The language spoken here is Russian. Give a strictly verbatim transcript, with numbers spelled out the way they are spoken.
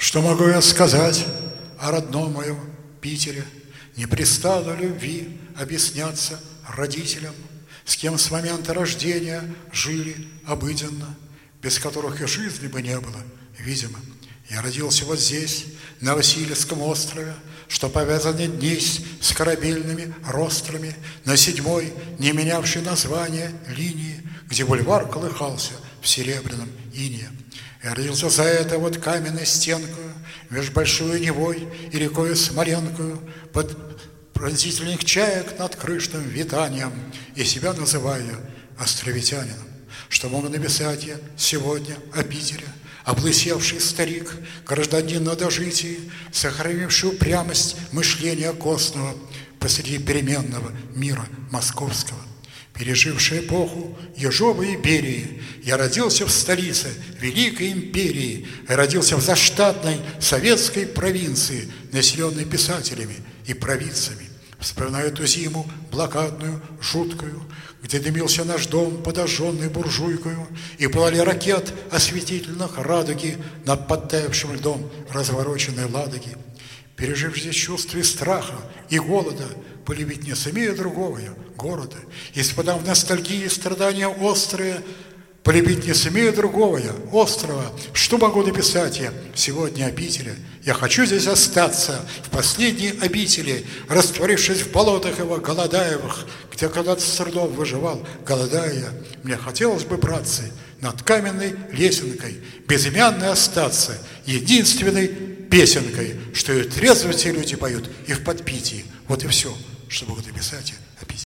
Что могу я сказать о родном моем Питере? Не пристало любви объясняться родителям, с кем с момента рождения жили обыденно, без которых и жизни бы не было, видимо. Я родился вот здесь, на Васильевском острове, что повязаны днесь с корабельными рострами, на седьмой, не менявшей название линии, где бульвар колыхался в серебряном инее. Я родился за это вот каменной стенкою, меж большой Невой и рекою Смоленкою, под пронзительных чаек над крышным витанием, и себя называю островитянином. Что могу написать я сегодня о Питере? Облысевший старик, гражданин на дожитии, сохранивший упрямость мышления костного посреди переменного мира московского, переживший эпоху Ежовой и Берии. Я родился в столице Великой империи, я родился в заштатной советской провинции, населенной писателями и провидцами. Вспоминаю эту зиму блокадную, жуткую, где дымился наш дом, подожженный буржуйкою, и пылали ракет осветительных радуги над подтаявшим льдом развороченной Ладоги. Пережив здесь чувство и страха, и голода, полюбить не сумею другого я города, испытав ностальгии и страдания острые, полюбить не сумею другого я острова. Что могу написать я сегодня о Питере? Я хочу здесь остаться в последней обители, растворившись в болотах его голодаевых, где когда-то с трудом выживал, голодая. Мне хотелось бы, братцы, над каменной лесенкой безымянной остаться, единственной песенкой, что и трезвые люди поют, и в подпитии. Вот и все, что могу написать я о Питере.